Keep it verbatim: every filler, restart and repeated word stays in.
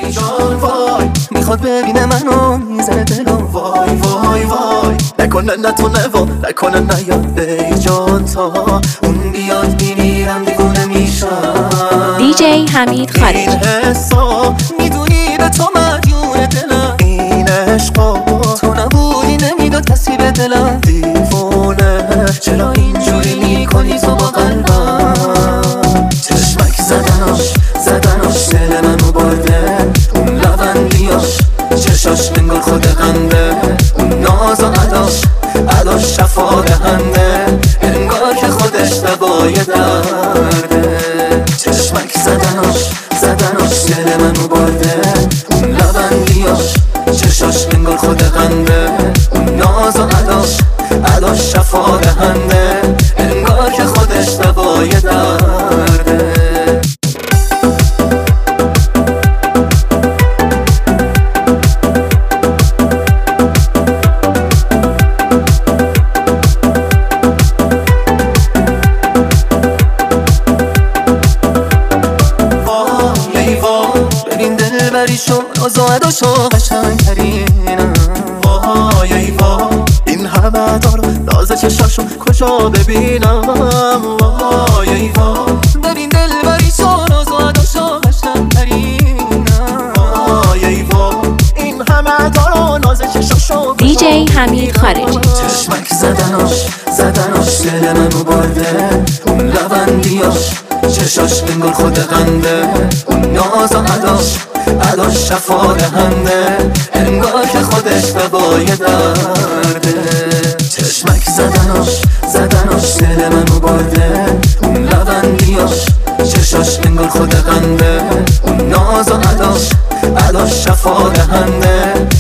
ای جان وای، میخواد ببینه منو میزنه دلم وای وای وای، نکنه نتونه و نکنه نیاد ای جان تا اون بیاد میمیرم دیوونه میشم. دی جی حمید خارجی. این حسا میدونی به تو مدیون دلم، این عشقا تو نبودی نمیداد کسی به دلم. دیوونه چرا اینجوری میکنی تو با قلبم؟ چشمک زدناش زدناش دل منو برده، اون لبندیاش چشاش انگار خود قنده، اون ناز و عداش عداش شفا دهنده، انگار که خودش دوای درده. چشمک زدناش زدناش دل منو برده، اون لبندیاش چشاش انگار خود قنده، اون ناز و عداش عداش شفا دهنده، انگار که خودش دوای درده. بریشو آزادشو قشنگ ترینم، وای ای وای این همه دارو ناز چشاشو کجا ببینم، وای ای وای ببین دل بریشو آزادشو قشنگ ترینم، وای ای وای این همه دارو ناز چشاشو. دی جی حمید خارجی. چشمک زدناش زدناش دل منو برده، اون لبندیاش چشاش انگار خود قنده، اون ناز و عداش عداش شفا دهنده، انگار که خودش دوای درده. چشمک زدناش زدناش دل منو برده، اون لبندیاش چشاش انگار خود قنده، اون ناز و عداش عداش شفا دهنده،